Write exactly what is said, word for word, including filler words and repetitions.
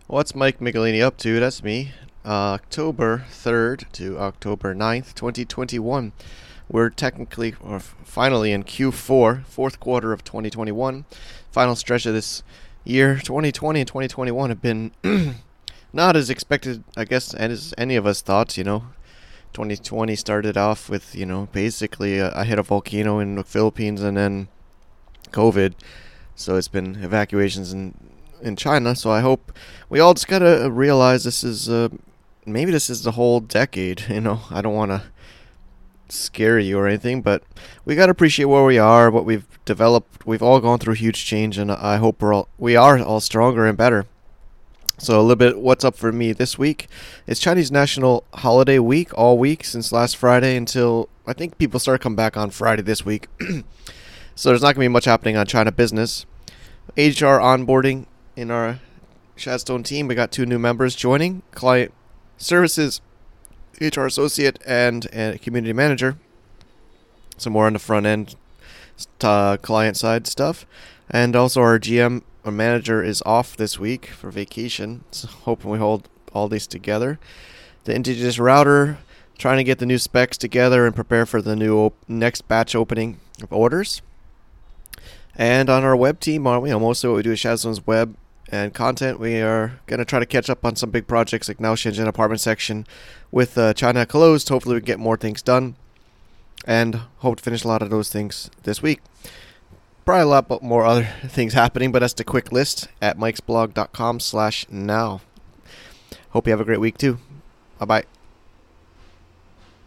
What's Mike Michelini up to? That's me. Uh, October third to October ninth, twenty twenty-one. We're technically, or finally in Q four, fourth quarter of twenty twenty-one. Final stretch of this year. twenty twenty and twenty twenty-one have been not as expected, I guess, as any of us thought, you know. twenty twenty started off with, you know, basically a, a hit a volcano in the Philippines and then COVID. So it's been evacuations in in China. So I hope we all just gotta realize this is uh, maybe this is the whole decade. You know, I don't want to scare you or anything, but we gotta appreciate where we are, what we've developed. We've all gone through huge change, and I hope we're all we are all stronger and better. So a little bit what's up for me this week. It's Chinese National Holiday Week all week since last Friday until I think people start coming back on Friday this week. So there's not going to be much happening on China business. H R onboarding in our Shadstone team. We got two new members joining. Client Services, H R Associate, and a Community Manager. Some more on the front end uh, client side stuff. And also our G M or manager is off this week for vacation. So hoping we hold all these together. The Indigenous Router, trying to get the new specs together and prepare for the new op- next batch opening of orders. And on our web team, you know, most of what we do is Shadstone's web and content. We are going to try to catch up on some big projects like now Shenzhen apartment section. With uh, China closed, hopefully we get more things done. And hope to finish a lot of those things this week. Probably a lot more other things happening, but that's the quick list at mikesblog.com slash now. Hope you have a great week too. Bye-bye.